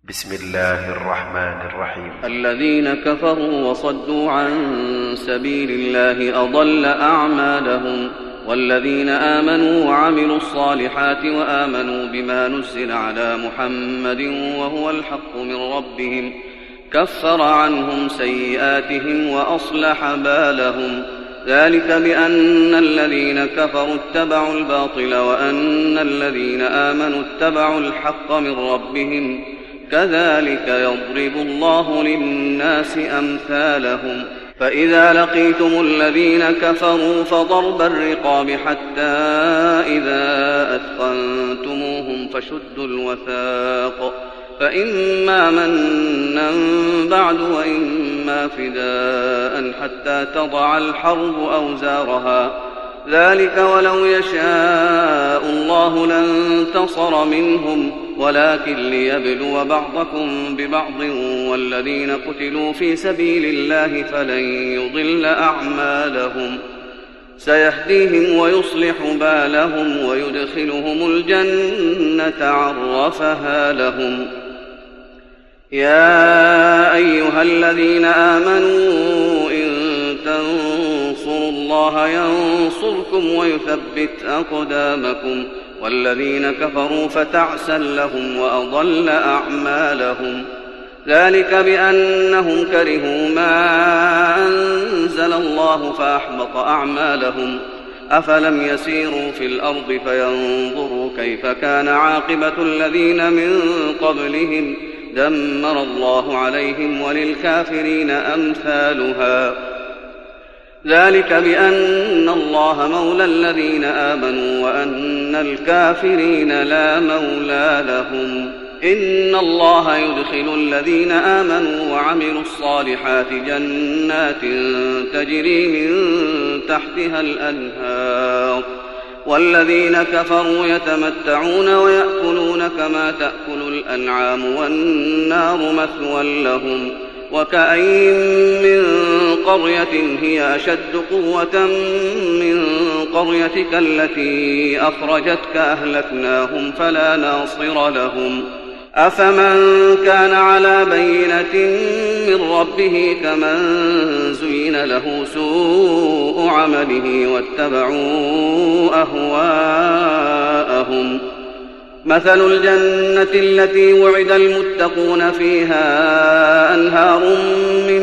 بسم الله الرحمن الرحيم. الذين كفروا وصدوا عن سبيل الله أضل أعمالهم، والذين آمنوا وعملوا الصالحات وآمنوا بما نزل على محمد وهو الحق من ربهم كفر عنهم سيئاتهم وأصلح بالهم. ذلك بأن الذين كفروا اتبعوا الباطل وأن الذين آمنوا اتبعوا الحق من ربهم، كذلك يضرب الله للناس أمثالهم. فإذا لقيتم الذين كفروا فضرب الرقاب حتى إذا أثخنتموهم فشدوا الوثاق، فإما منا بعد وإما فداء حتى تضع الحرب أوزارها. ذلك ولو يشاء الله لانتصر منهم، ولكن ليبلو بعضكم ببعض، والذين قتلوا في سبيل الله فلن يضل أعمالهم، سيهديهم ويصلح بالهم ويدخلهم الجنة عرفها لهم. يا أيها الذين آمنوا إن تنصروا الله ينصركم ويثبت أقدامكم، والذين كفروا فتعسا لهم وأضل أعمالهم. ذلك بأنهم كرهوا ما أنزل الله فأحبط أعمالهم. أفلم يسيروا في الأرض فينظروا كيف كان عاقبة الذين من قبلهم، دمر الله عليهم وللكافرين أمثالها. ذلك بأن الله مولى الذين آمنوا وأن الكافرين لا مولى لهم. إن الله يدخل الذين آمنوا وعملوا الصالحات جنات تجري من تحتها الأنهار، والذين كفروا يتمتعون ويأكلون كما تأكل الأنعام والنار مثوى لهم. وكأين من قرية هي أشد قوة من قريتك التي أخرجتك أهلكناهم فلا ناصر لهم. أفمن كان على بينة من ربه كمن زين له سوء عمله واتبعوا أهواءهم. مثل الجنة التي وعد المتقون فيها أنهار من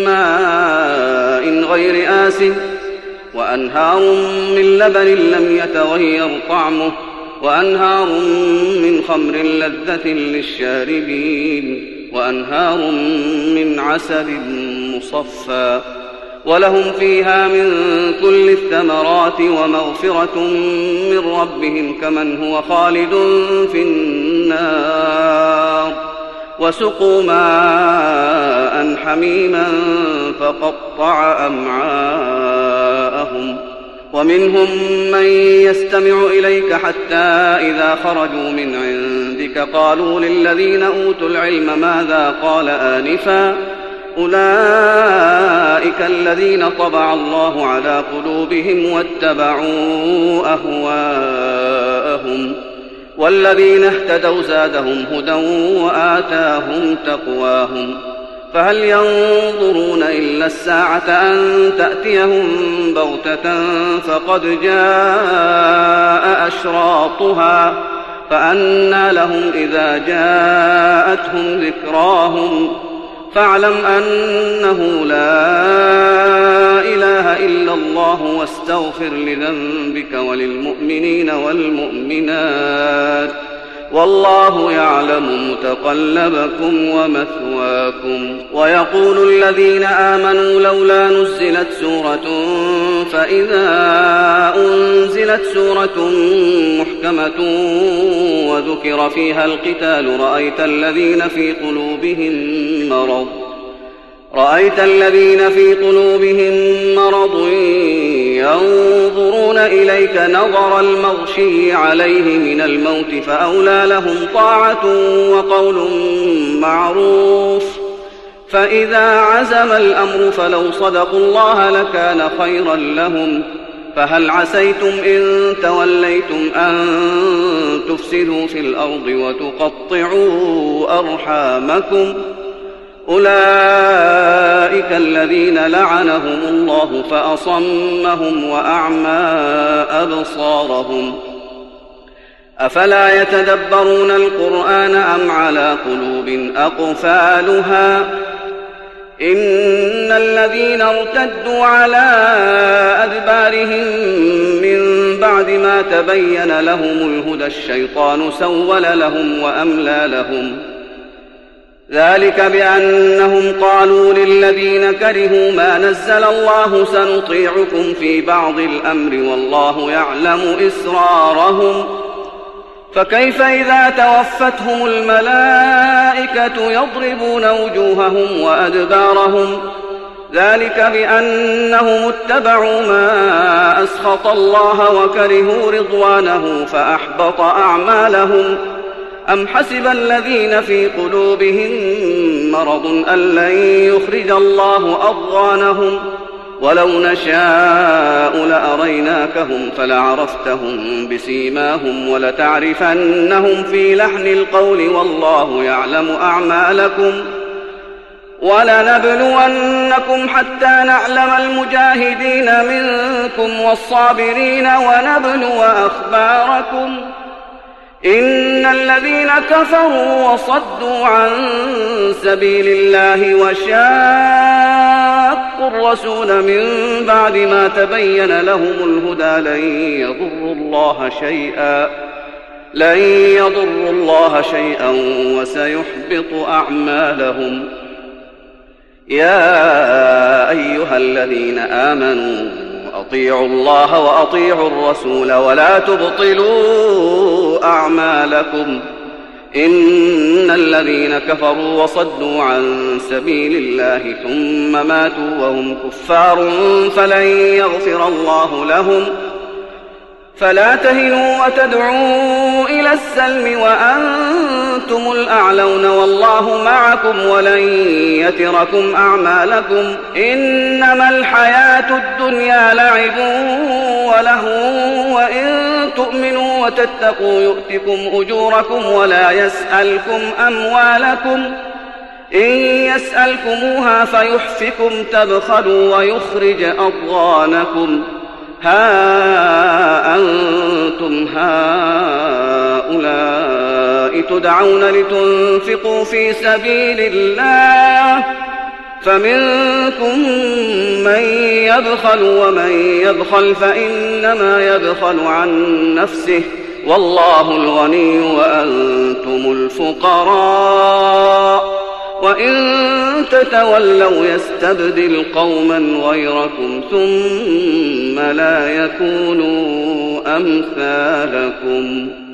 ماء غير آسن، وأنهار من لبن لم يتغير طعمه، وأنهار من خمر لذة للشاربين، وأنهار من عسل مصفى، ولهم فيها من كل الثمرات ومغفرة من ربهم كمن هو خالد في النار. وسقوا ماء حميما فقطع أمعاءهم. ومنهم من يستمع إليك حتى إذا خرجوا من عندك قالوا للذين أوتوا العلم ماذا قال آنفا، أولئك الذين طبع الله على قلوبهم واتبعوا أهواءهم، والذين اهتدوا زادهم هدى وآتاهم تقواهم. فهل ينظرون إلا الساعة أن تأتيهم بغتة فقد جاء أشراطها، فأنى لهم إذا جاءتهم ذكراهم. فاعلم أنه لا إله إلا الله واستغفر لذنبك وللمؤمنين والمؤمنات، والله يعلم متقلبكم ومثواكم. ويقول الذين آمنوا لولا نزلت سورة، فإذا أنزلت سورة محكمة وذكر فيها القتال رأيت الذين في قلوبهم مرض ينظرون إليك نظر المغشي عليه من الموت، فأولى لهم طاعة وقول معروف. فإذا عزم الأمر فلو صدقوا الله لكان خيرا لهم. فهل عسيتم إن توليتم أن تفسدوا في الأرض وتقطعوا أرحامكم أولئك الذين لعنهم الله فأصمهم وأعمى أبصارهم أفلا يتدبرون القرآن أم على قلوب أقفالها إن الذين ارتدوا على أدبارهم من بعد ما تبين لهم الهدى الشيطان سول لهم وأملى لهم ذلك بأنهم قالوا للذين كرهوا ما نزل الله سنطيعكم في بعض الأمر والله يعلم إسرارهم فكيف إذا توفتهم الملائكة يضربون وجوههم وأدبارهم ذلك بأنهم اتبعوا ما أسخط الله وكرهوا رضوانه فأحبط أعمالهم أم حسب الذين في قلوبهم مرض أن لن يخرج الله أضغانهم ولو نشاء لأريناكهم فلعرفتهم بسيماهم ولتعرفنهم في لحن القول والله يعلم أعمالكم ولنبلونكم حتى نعلم المجاهدين منكم والصابرين ونبلو أخباركم إن الذين كفروا وصدوا عن سبيل الله وشاقوا الرسول من بعد ما تبين لهم الهدى لن يضروا الله شيئا وسيحبط أعمالهم يا أيها الذين آمنوا أطيعوا الله وأطيعوا الرسول ولا تبطلوا أعمالكم إن الذين كفروا وصدوا عن سبيل الله ثم ماتوا وهم كفار فلن يغفر الله لهم فلا تهنوا وتدعوا إلى السلم وأنتم الأعلون والله معكم ولن يتركم أعمالكم إنما الحياة الدنيا لعب ولهو وإن تؤمنوا وتتقوا يؤتكم أجوركم ولا يسألكم أموالكم إن يسألكموها فيحفكم تبخلوا ويخرج أضغانكم ها أنتم هؤلاء تدعون لتنفقوا في سبيل الله فمنكم من يبخل ومن يبخل فإنما يبخل عن نفسه والله الغني وأنتم الفقراء وإن تتولوا يستبدل قوما غيركم ثم لا يكونوا أمثالكم